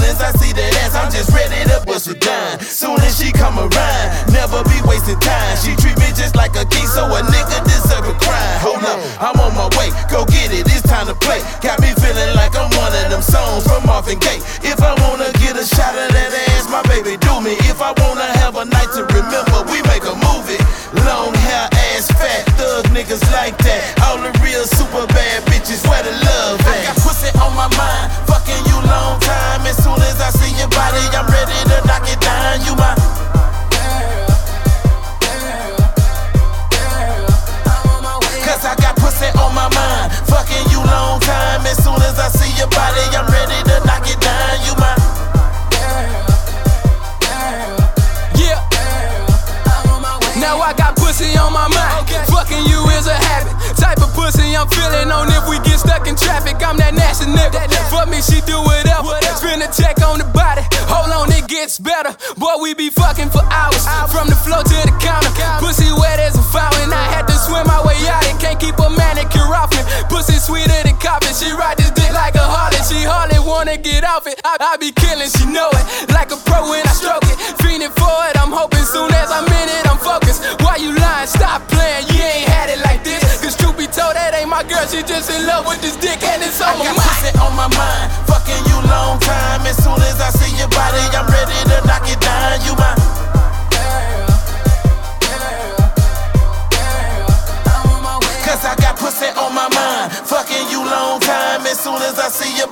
as I see that ass, I'm just ready to bust it down. Soon as she come around, never be wasting time. She treat me just like a key, so a nigga deserve a crime. Hold up, I'm on my way, go get it, it's time to play. Got me feeling like I'm one of them songs from Marvin Gaye. If I wanna get a shot of that ass, my baby do me. If I wanna have a night to remember, we make a movie. Long hair, ass fat, thug niggas like that. All the real super bad bitches, where the love at? I got pussy on my mind, fucking you long time. As soon as I see your body, I'm ready to knock it down. You my cause I got pussy on my mind, fucking you long time. As soon as I see your body, I'm ready to knock it down. You my now I got pussy on my mind. Fucking you is a habit. Type of pussy I'm feeling on if we get stuck in traffic. I'm that nasty nigga. For me, she do whatever. Spin a check on the body. Hold on, it gets better. Boy, we be fucking for hours. From the floor to the counter. Pussy wet as a fountain. I had to swim my way out and can't keep a manicure off me. Pussy sweeter than coffee. She ride this dick like a harlot. She hardly wanna get off it. I be killing, she know it. Like a pro when I stroke it. Fiending for it, I'm hoping soon as I'm in it, I'm focused. Why you lying? Stop playing, you ain't had it like this. Cause truth be told, that ain't my girl, she just in love with this dick and it's on my mind. I got pussy on my mind, fucking you long time. As soon as I see your body, I'm ready to knock it down. You my cause I got pussy on my mind, fucking you long time. As soon as I see your